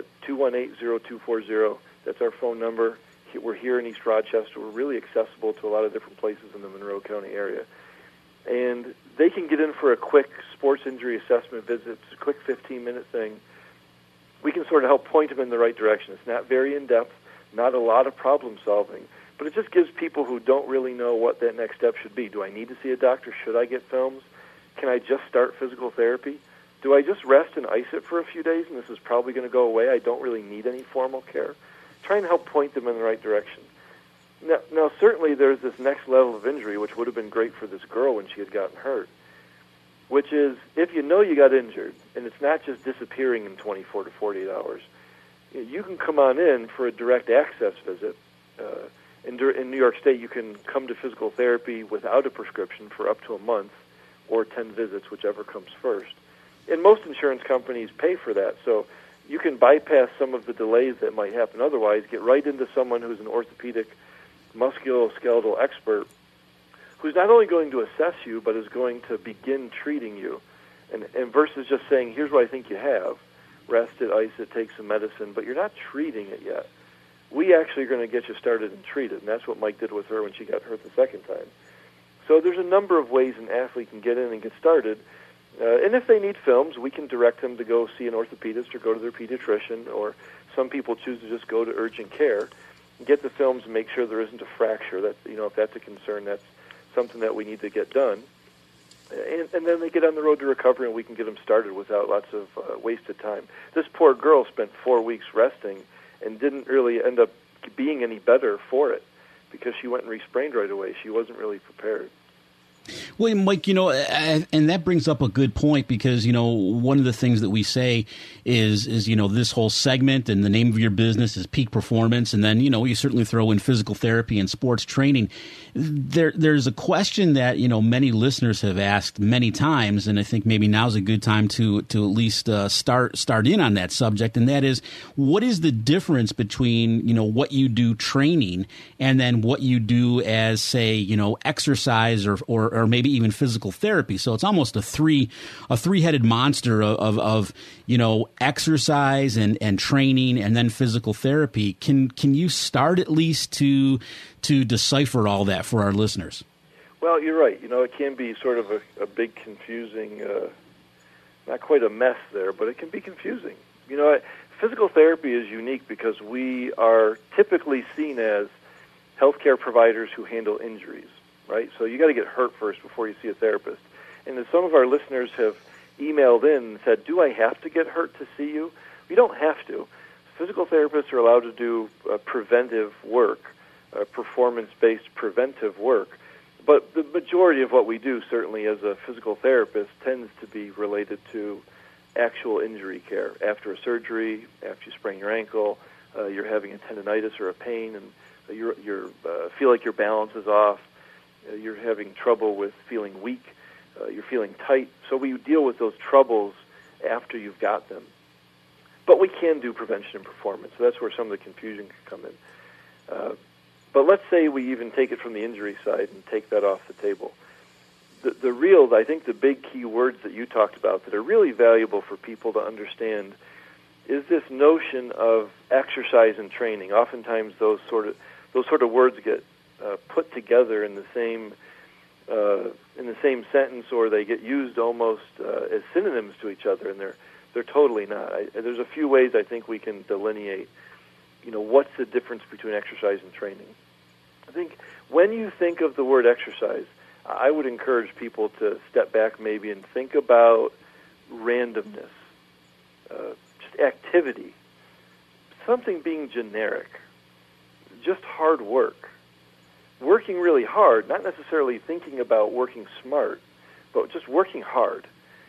S11: 218-0240. That's our phone number. We're here in East Rochester. We're really accessible to a lot of different places in the Monroe County area. And they can get in for a quick sports injury assessment visit. It's a quick 15-minute thing. We can sort of help point them in the right direction. It's not very in-depth, not a lot of problem solving, but it just gives people who don't really know what that next step should be. Do I need to see a doctor? Should I get films? Can I just start physical therapy? Do I just rest and ice it for a few days and this is probably going to go away? I don't really need any formal care. Try and help point them in the right direction. Now, certainly there's this next level of injury, which would have been great for this girl when she had gotten hurt, which is if you know you got injured, and it's not just disappearing in 24 to 48 hours, you can come on in for a direct access visit. In New York State, you can come to physical therapy without a prescription for up to a month or 10 visits, whichever comes first. And most insurance companies pay for that, so you can bypass some of the delays that might happen otherwise, get right into someone who's an orthopedic musculoskeletal expert who's not only going to assess you, but is going to begin treating you. And versus just saying, here's what I think you have, rest it, ice it, take some medicine, but you're not treating it yet. We actually are going to get you started and treated, and that's what Mike did with her when she got hurt the second time. So there's a number of ways an athlete can get in and get started. And if they need films, we can direct them to go see an orthopedist or go to their pediatrician, or some people choose to just go to urgent care and get the films and make sure there isn't a fracture. That, if that's a concern, that's something that we need to get done. And then they get on the road to recovery, and we can get them started without lots of wasted time. This poor girl spent 4 weeks resting and didn't really end up being any better for it because she went and re-sprained right away. She wasn't really prepared.
S2: Well, Mike, and that brings up a good point because, one of the things that we say is this whole segment and the name of your business is Peak Performance. And then, you certainly throw in physical therapy and sports training. There's a question that, many listeners have asked many times, and I think maybe now's a good time to at least start in on that subject. And that is, what is the difference between, what you do training and then what you do as, say, exercise or maybe even physical therapy? So it's almost a three-headed monster of exercise and training and then physical therapy. Can you start at least to decipher all that for our listeners?
S11: Well, you're right. It can be sort of a big confusing, not quite a mess there, but it can be confusing. Physical therapy is unique because we are typically seen as healthcare providers who handle injuries. Right? So you got to get hurt first before you see a therapist. And as some of our listeners have emailed in and said, do I have to get hurt to see you? You don't have to. Physical therapists are allowed to do preventive work, performance-based preventive work. But the majority of what we do, certainly as a physical therapist, tends to be related to actual injury care. After a surgery, after you sprain your ankle, you're having a tendonitis or a pain, and you feel like your balance is off. You're having trouble with feeling weak, you're feeling tight. So we deal with those troubles after you've got them. But we can do prevention and performance, so that's where some of the confusion can come in. But let's say we even take it from the injury side and take that off the table. I think the big key words that you talked about that are really valuable for people to understand is this notion of exercise and training. Oftentimes those sort of words get put together in the same sentence, or they get used almost as synonyms to each other, and they're totally not. There's a few ways I think we can delineate, what's the difference between exercise and training. I think when you think of the word exercise, I would encourage people to step back maybe and think about randomness, just activity, something being generic, just hard work. Working really hard, not necessarily thinking about working smart, but just working hard.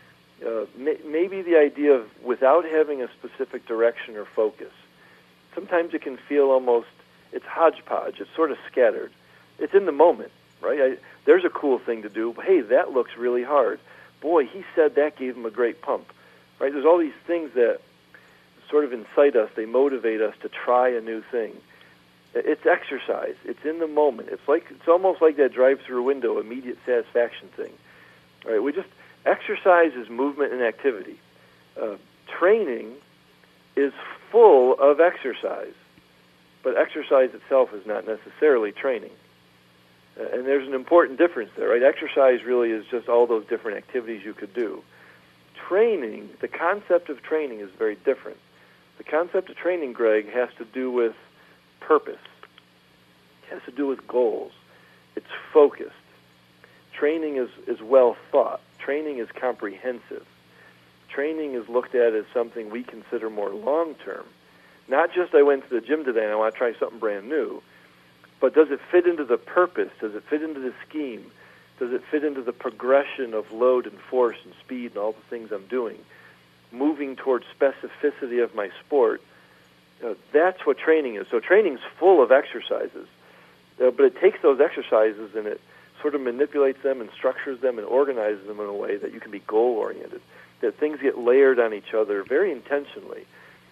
S11: Maybe the idea of without having a specific direction or focus. Sometimes it can feel almost, it's hodgepodge, it's sort of scattered. It's in the moment, right? There's a cool thing to do. Hey, that looks really hard. Boy, he said that gave him a great pump, right? There's all these things that sort of incite us, they motivate us to try a new thing. It's exercise. It's in the moment. It's almost like that drive-through window, immediate satisfaction thing. All right, exercise is movement and activity. Training is full of exercise, but exercise itself is not necessarily training. And there's an important difference there, right? Exercise really is just all those different activities you could do. Training, the concept of training is very different. The concept of training, Greg, has to do with purpose. It has to do with goals. It's focused. Training is well thought. Training is comprehensive. Training is looked at as something we consider more long-term. Not just I went to the gym today and I want to try something brand new, but does it fit into the purpose? Does it fit into the scheme? Does it fit into the progression of load and force and speed and all the things I'm doing? Moving towards specificity of my sport. That's what training is. So training's full of exercises, but it takes those exercises and it sort of manipulates them and structures them and organizes them in a way that you can be goal-oriented, that things get layered on each other very intentionally.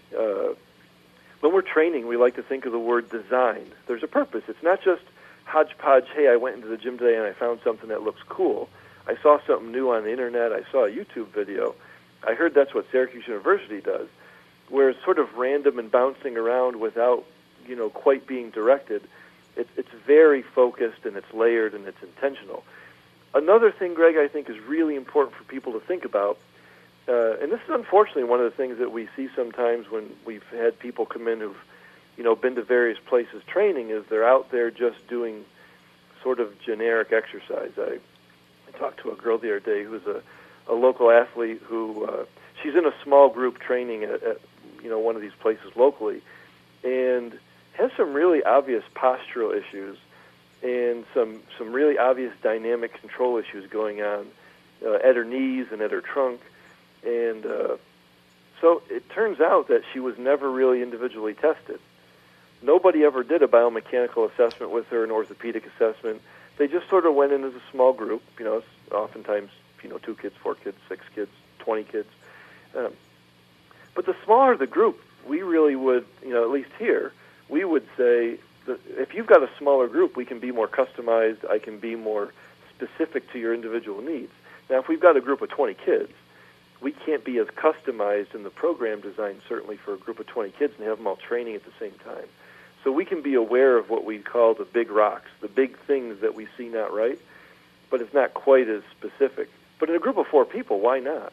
S11: When we're training, we like to think of the word design. There's a purpose. It's not just hodgepodge, hey, I went into the gym today and I found something that looks cool. I saw something new on the internet. I saw a YouTube video. I heard that's what Syracuse University does, where it's sort of random and bouncing around without, quite being directed. It's very focused and it's layered and it's intentional. Another thing, Greg, I think is really important for people to think about, and this is unfortunately one of the things that we see sometimes when we've had people come in who've, been to various places training, is they're out there just doing sort of generic exercise. I talked to a girl the other day who's a local athlete who she's in a small group training at one of these places locally, and has some really obvious postural issues and some really obvious dynamic control issues going on at her knees and at her trunk. And so it turns out that she was never really individually tested. Nobody ever did a biomechanical assessment with her, an orthopedic assessment. They just sort of went in as a small group. It's oftentimes 2 kids, 4 kids, 6 kids, 20 kids. But the smaller the group, we really would, at least here, we would say that if you've got a smaller group, we can be more customized. I can be more specific to your individual needs. Now, if we've got a group of 20 kids, we can't be as customized in the program design, certainly for a group of 20 kids, and have them all training at the same time. So we can be aware of what we call the big rocks, the big things that we see not right, but it's not quite as specific. But in a group of 4 people, why not?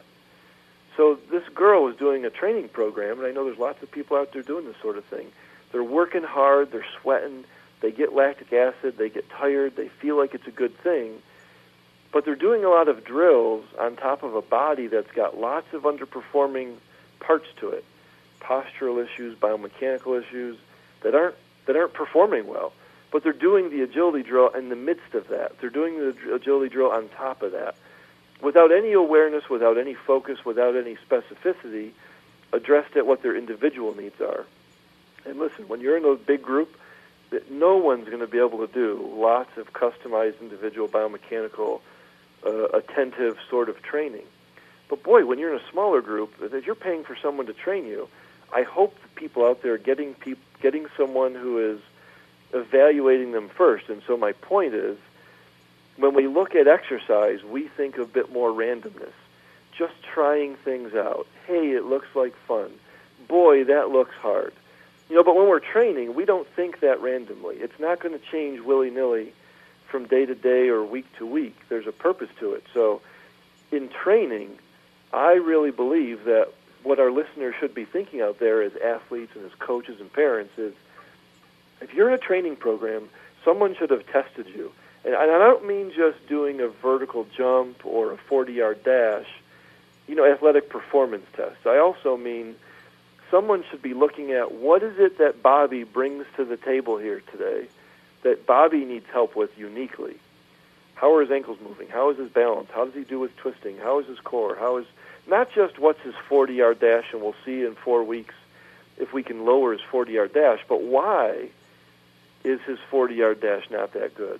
S11: So this girl was doing a training program, and I know there's lots of people out there doing this sort of thing. They're working hard, they're sweating, they get lactic acid, they get tired, they feel like it's a good thing, but they're doing a lot of drills on top of a body that's got lots of underperforming parts to it, postural issues, biomechanical issues that aren't performing well. But they're doing the agility drill in the midst of that. They're doing the agility drill on top of that, without any awareness, without any focus, without any specificity addressed at what their individual needs are. And listen, when you're in a big group, that no one's going to be able to do lots of customized individual biomechanical attentive sort of training. But boy, when you're in a smaller group, if you're paying for someone to train you, I hope that people out there are getting someone who is evaluating them first. And so my point is, when we look at exercise, we think a bit more randomness, just trying things out. Hey, it looks like fun. Boy, that looks hard. But when we're training, we don't think that randomly. It's not going to change willy-nilly from day to day or week to week. There's a purpose to it. So in training, I really believe that what our listeners should be thinking out there as athletes and as coaches and parents is, if you're in a training program, someone should have tested you. And I don't mean just doing a vertical jump or a 40-yard dash, athletic performance tests. I also mean someone should be looking at what is it that Bobby brings to the table here today that Bobby needs help with uniquely. How are his ankles moving? How is his balance? How does he do with twisting? How is his core? How is not just what's his 40-yard dash, and we'll see in 4 weeks if we can lower his 40-yard dash, but why is his 40-yard dash not that good?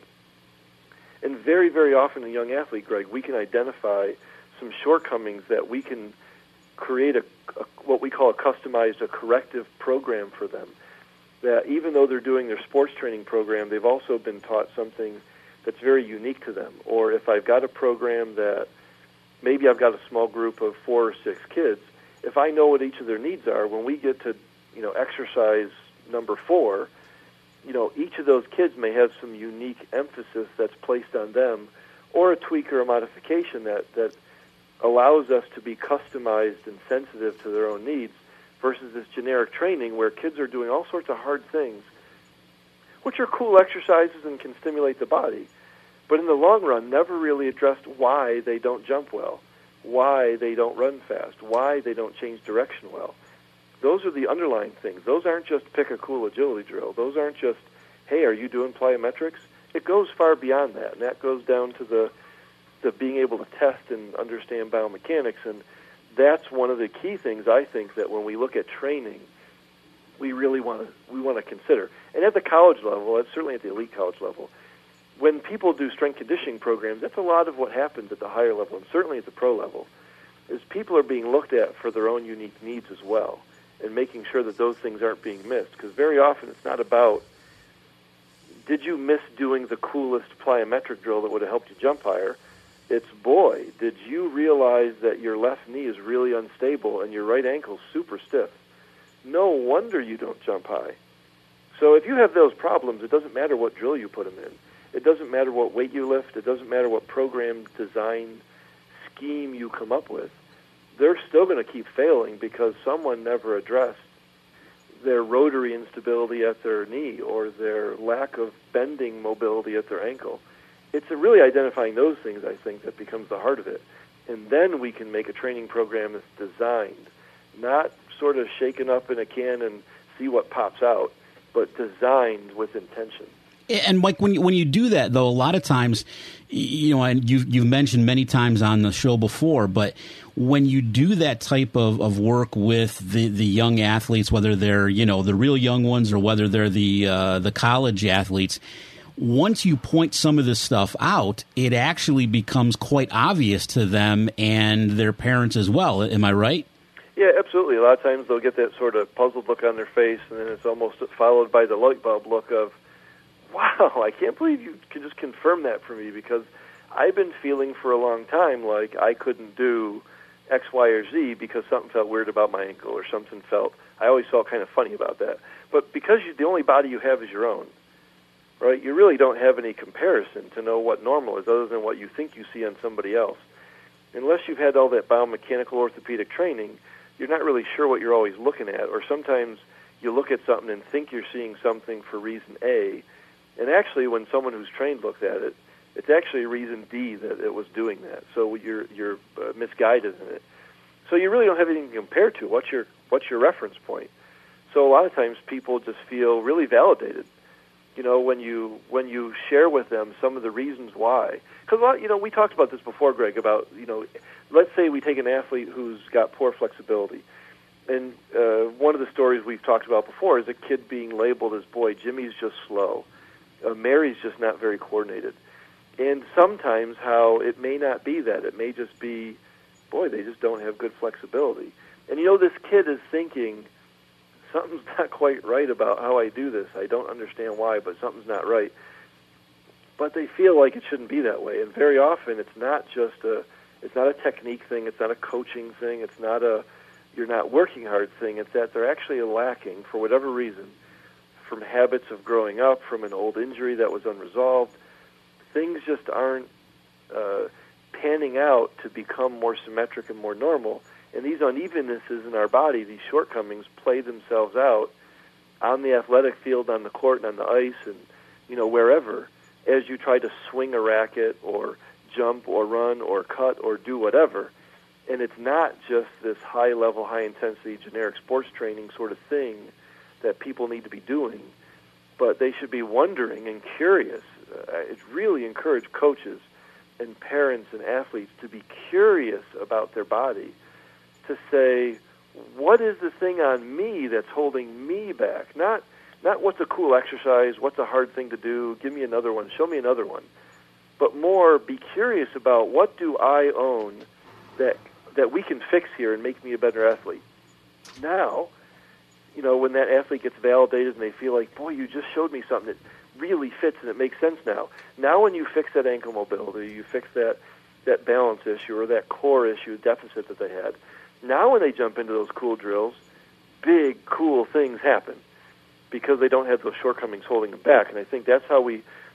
S11: And very, very often in a young athlete, Greg, we can identify some shortcomings that we can create what we call a corrective program for them. That even though they're doing their sports training program, they've also been taught something that's very unique to them. Or if I've got a program that maybe I've got a small group of 4 or 6 kids, if I know what each of their needs are, when we get to exercise number 4, each of those kids may have some unique emphasis that's placed on them, or a tweak or a modification that allows us to be customized and sensitive to their own needs, versus this generic training where kids are doing all sorts of hard things, which are cool exercises and can stimulate the body, but in the long run never really addressed why they don't jump well, why they don't run fast, why they don't change direction well. Those are the underlying things. Those aren't just pick a cool agility drill. Those aren't just, hey, are you doing plyometrics? It goes far beyond that, and that goes down to the being able to test and understand biomechanics, and that's one of the key things I think that when we look at training, we really want to consider. And at the college level, and certainly at the elite college level, when people do strength conditioning programs, that's a lot of what happens at the higher level, and certainly at the pro level, is people are being looked at for their own unique needs as well, and making sure that those things aren't being missed. Because very often it's not about, did you miss doing the coolest plyometric drill that would have helped you jump higher? It's, boy, did you realize that your left knee is really unstable and your right ankle's super stiff? No wonder you don't jump high. So if you have those problems, it doesn't matter what drill you put them in. It doesn't matter what weight you lift. It doesn't matter what program design scheme you come up with. They're still going to keep failing because someone never addressed their rotary instability at their knee or their lack of bending mobility at their ankle. It's really identifying those things, I think, that becomes the heart of it. And then we can make a training program that's designed, not sort of shaken up in a can and see what pops out, but designed with intention.
S2: And Mike, when you do that, though, a lot of times, and you've mentioned many times on the show before, but when you do that type of work with the young athletes, whether they're the real young ones or whether they're the college athletes, once you point some of this stuff out, it actually becomes quite obvious to them and their parents as well. Am I right?
S11: Yeah, absolutely. A lot of times they'll get that sort of puzzled look on their face, and then it's almost followed by the light bulb look of, wow, I can't believe you can just confirm that for me, because I've been feeling for a long time like I couldn't do X, Y, or Z because something felt weird about my ankle or something I always felt kind of funny about that. But because the only body you have is your own, right, you really don't have any comparison to know what normal is other than what you think you see on somebody else. Unless you've had all that biomechanical orthopedic training, you're not really sure what you're always looking at, or sometimes you look at something and think you're seeing something for reason A, and actually when someone who's trained looks at it, it's actually reason D that it was doing that. So you're misguided in it. So you really don't have anything to compare to. What's your reference point? So a lot of times people just feel really validated, when you share with them some of the reasons why. Because we talked about this before, Greg, about let's say we take an athlete who's got poor flexibility, and one of the stories we've talked about before is a kid being labeled as, boy, Jimmy's just slow, Mary's just not very coordinated. And sometimes how it may not be that. It may just be, boy, they just don't have good flexibility. And this kid is thinking, something's not quite right about how I do this. I don't understand why, but something's not right. But they feel like it shouldn't be that way. And very often it's not a technique thing, it's not a coaching thing, it's not a you're not working hard thing. It's that they're actually lacking, for whatever reason, from habits of growing up, from an old injury that was unresolved. Things just aren't panning out to become more symmetric and more normal. And these unevennesses in our body, these shortcomings, play themselves out on the athletic field, on the court, and on the ice, and wherever, as you try to swing a racket or jump or run or cut or do whatever. And it's not just this high-level, high-intensity, generic sports training sort of thing that people need to be doing, but they should be wondering and curious. It really encourage coaches and parents and athletes to be curious about their body, to say, what is the thing on me that's holding me back? Not what's a cool exercise, what's a hard thing to do, give me another one, show me another one, but more be curious about what do I own that we can fix here and make me a better athlete. Now, when that athlete gets validated and they feel like, boy, you just showed me something that really fits and it makes sense now. Now when you fix that ankle mobility, you fix that balance issue or that core issue deficit that they had, now when they jump into those cool drills, big, cool things happen because they don't have those shortcomings holding them back. And I think that's why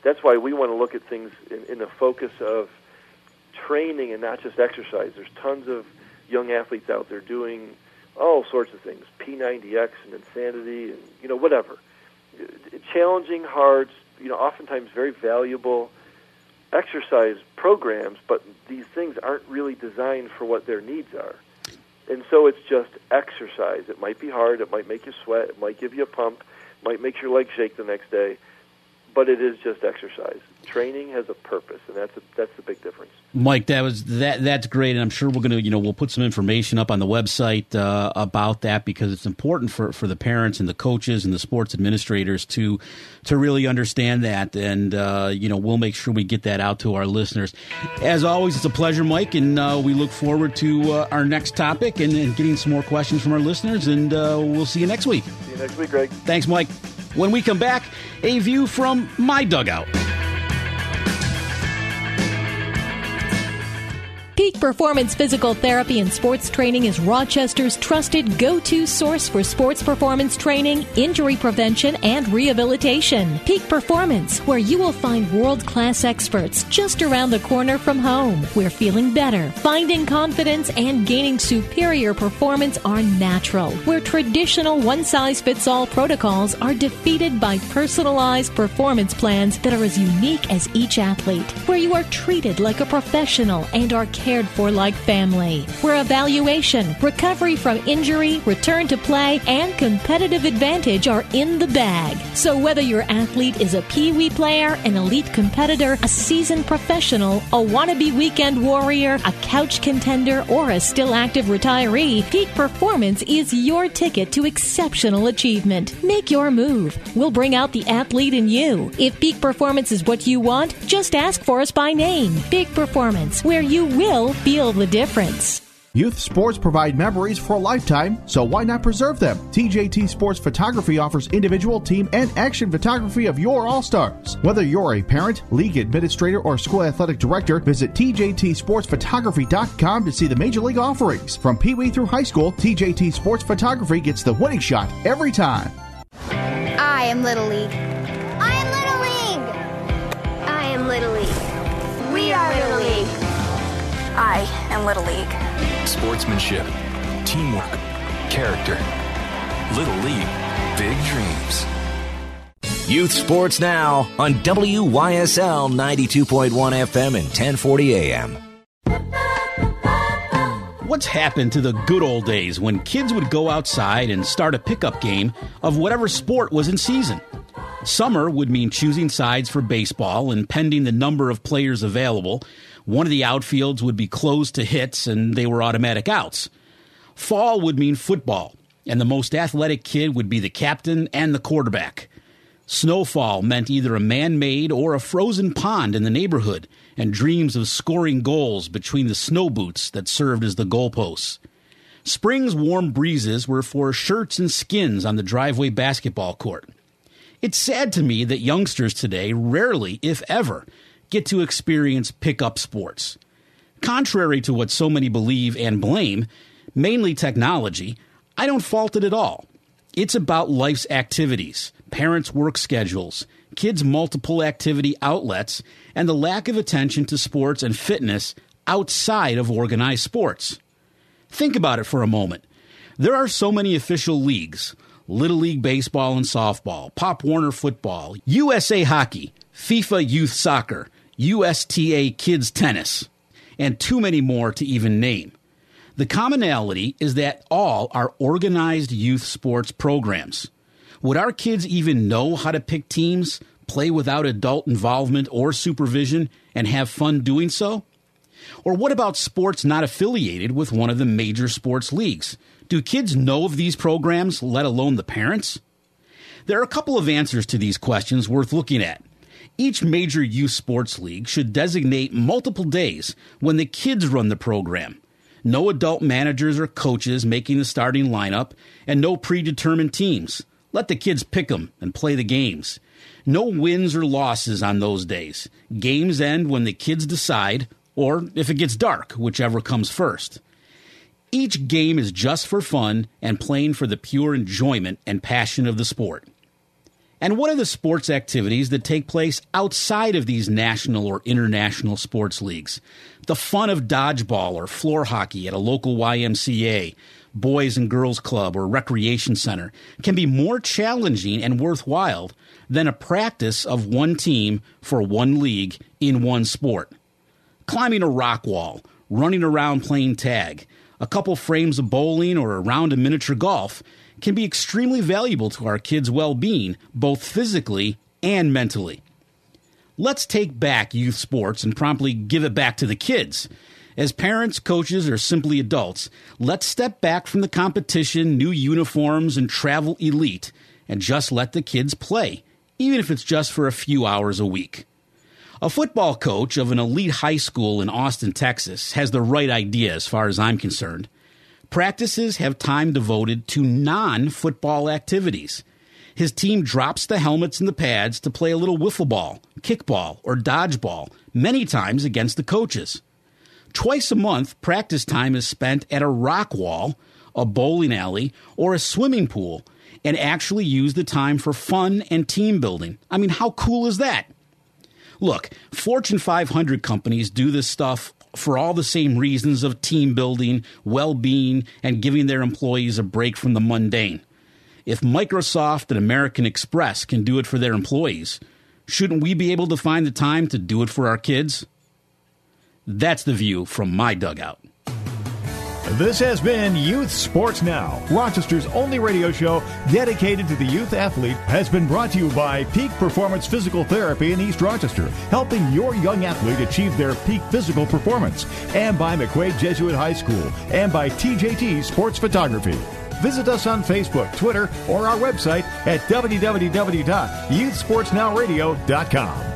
S11: we want to look at things in the focus of training and not just exercise. There's tons of young athletes out there doing all sorts of things, P90X and Insanity and, whatever. Challenging, hard, oftentimes very valuable exercise programs, but these things aren't really designed for what their needs are. And so it's just exercise. It might be hard, it might make you sweat, it might give you a pump, it might make your legs shake the next day, but it is just exercise. Training has a purpose, and that's the big difference.
S2: Mike, that's great, and I'm sure we're going to we'll put some information up on the website about that, because it's important for the parents and the coaches and the sports administrators to really understand that, and we'll make sure we get that out to our listeners. As always, it's a pleasure, Mike, and we look forward to our next topic and getting some more questions from our listeners, and we'll see you next week.
S11: See you next week, Greg.
S2: Thanks, Mike. When we come back, a view from my dugout.
S4: Peak Performance Physical Therapy and Sports Training is Rochester's trusted go-to source for sports performance training, injury prevention, and rehabilitation. Peak Performance, where you will find world-class experts just around the corner from home. We're feeling better, finding confidence, and gaining superior performance are natural. Where traditional one-size-fits-all protocols are defeated by personalized performance plans that are as unique as each athlete. Where you are treated like a professional and are cared for like family. Where evaluation, recovery from injury, return to play, and competitive advantage are in the bag. So whether your athlete is a Pee-wee player, an elite competitor, a seasoned professional, a wannabe weekend warrior, a couch contender, or a still active retiree, Peak Performance is your ticket to exceptional achievement. Make your move. We'll bring out the athlete in you. If Peak Performance is what you want, just ask for us by name. Peak Performance, where you will feel the difference.
S6: Youth sports provide memories for a lifetime, so why not preserve them? TJT Sports Photography offers individual, team, and action photography of your all-stars. Whether you're a parent, league administrator, or school athletic director, visit TJTSportsPhotography.com to see the major league offerings. From Pee Wee through high school, TJT Sports Photography gets the winning shot every time.
S7: I am Little League. I am Little League. I am Little League. We are Little League.
S8: I am Little League.
S12: Sportsmanship, teamwork, character. Little League, big dreams.
S8: Youth Sports Now on WYSL 92.1 FM and 1040 AM.
S2: What's happened to the good old days when kids would go outside and start a pickup game of whatever sport was in season? Summer would mean choosing sides for baseball, and pending the number of players available, one of the outfields would be closed to hits and they were automatic outs. Fall would mean football, and the most athletic kid would be the captain and the quarterback. Snowfall meant either a man-made or a frozen pond in the neighborhood, and dreams of scoring goals between the snow boots that served as the goalposts. Spring's warm breezes were for shirts and skins on the driveway basketball court. It's sad to me that youngsters today rarely, if ever, get to experience pickup sports. Contrary to what so many believe and blame, mainly technology, I don't fault it at all. It's about life's activities, parents' work schedules, kids' multiple activity outlets, and the lack of attention to sports and fitness outside of organized sports. Think about it for a moment. There are so many official leagues: Little League Baseball and Softball, Pop Warner Football, USA Hockey, FIFA Youth Soccer, USTA Kids Tennis, and too many more to even name. The commonality is that all are organized youth sports programs. Would our kids even know how to pick teams, play without adult involvement or supervision, and have fun doing so? Or what about sports not affiliated with one of the major sports leagues? Do kids know of these programs, let alone the parents? There are a couple of answers to these questions worth looking at. Each major youth sports league should designate multiple days when the kids run the program. No adult managers or coaches making the starting lineup, and no predetermined teams. Let the kids pick them and play the games. No wins or losses on those days. Games end when the kids decide, or if it gets dark, whichever comes first. Each game is just for fun and playing for the pure enjoyment and passion of the sport. And what are the sports activities that take place outside of these national or international sports leagues? The fun of dodgeball or floor hockey at a local YMCA, Boys and Girls Club, or recreation center can be more challenging and worthwhile than a practice of one team for one league in one sport. Climbing a rock wall, running around playing tag, a couple frames of bowling, or a round of miniature golf can be extremely valuable to our kids' well-being, both physically and mentally. Let's take back youth sports and promptly give it back to the kids. As parents, coaches, or simply adults, let's step back from the competition, new uniforms, and travel elite, and just let the kids play, even if it's just for a few hours a week. A football coach of an elite high school in Austin, Texas, has the right idea as far as I'm concerned. Practices have time devoted to non-football activities. His team drops the helmets and the pads to play a little wiffle ball, kickball, or dodgeball, many times against the coaches. Twice a month, practice time is spent at a rock wall, a bowling alley, or a swimming pool, and actually use the time for fun and team building. I mean, how cool is that? Look, Fortune 500 companies do this stuff for all the same reasons of team building, well-being, and giving their employees a break from the mundane. If Microsoft and American Express can do it for their employees, shouldn't we be able to find the time to do it for our kids? That's the view from my dugout.
S1: This has been Youth Sports Now. Rochester's only radio show dedicated to the youth athlete has been brought to you by Peak Performance Physical Therapy in East Rochester, helping your young athlete achieve their peak physical performance, and by McQuaid Jesuit High School, and by TJT Sports Photography. Visit us on Facebook, Twitter, or our website at www.youthsportsnowradio.com.